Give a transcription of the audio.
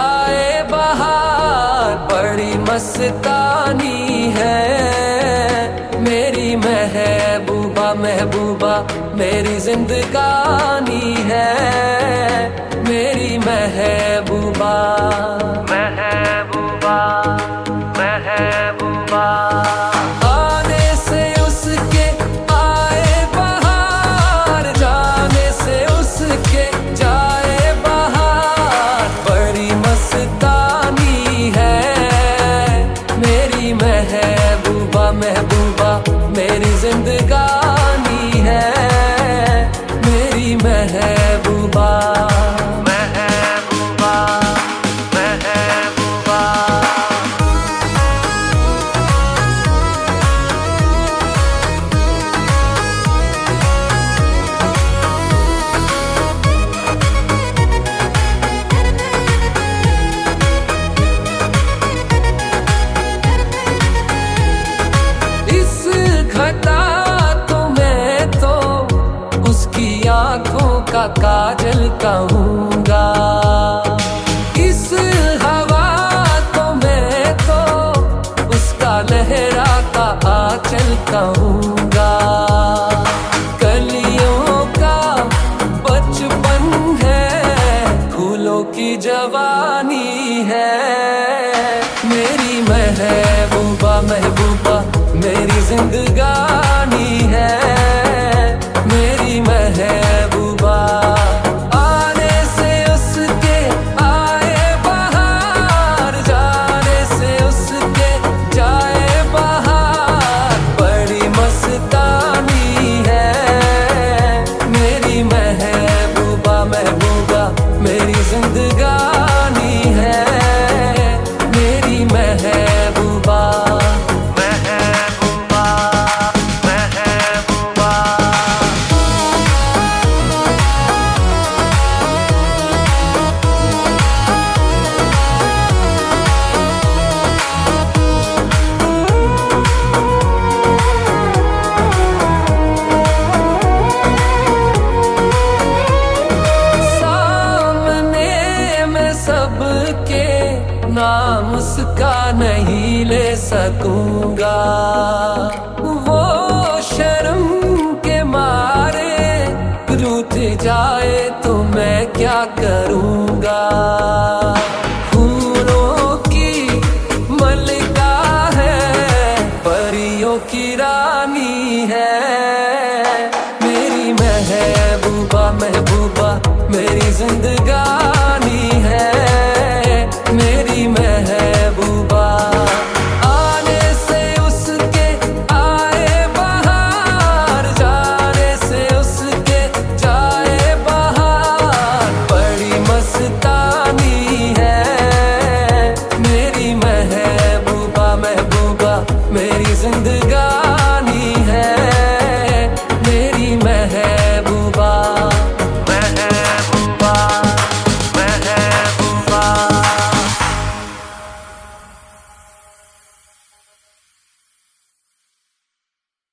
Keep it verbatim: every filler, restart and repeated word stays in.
जाए बहार बड़ी मस्तानी है। मेरी महबूबा महबूबा मेरी जिंदगानी है। मेरी महबूबा महबूबा महबूबा आने से उसके आए बहार, जाने से उसके जाए बहार बड़ी मस्तानी है। मेरी महबूबा महबूबा मेरी जिंदगानी है। मेरी महबूबा महबूबा महबूबा इस घटा तो मैं तो उसकी आंखों का काजल कहूँगा। इस हवा तो मैं तो उसका लहराता आंचल कहूँगा। कलियों का बचपन है, फूलों की जवानी है। मेरी महबूबा महबूबा मेरी जिंदगानी है। मेरी महबूबा आने से उसके आए बहार, जाने से उसके जाए बहार बड़ी मस्तानी है। मेरी महबूबा महबूबा मेरी जिंदगानी है। मेरी महबूबा नाम उसका नहीं ले सकूंगा। वो शर्म के मारे रूठ जाए तो मैं क्या करूंगा। फूलों की मलिका है, परियों की रानी है। मेरी महबूबा महबूबा मेरी जिंदगानी है। मेरी महबूबा आने से उसके आए बहार, जाने से उसके जाए बहार बड़ी मस्तानी है। मेरी महबूबा महबूबा मेरी जिंदगी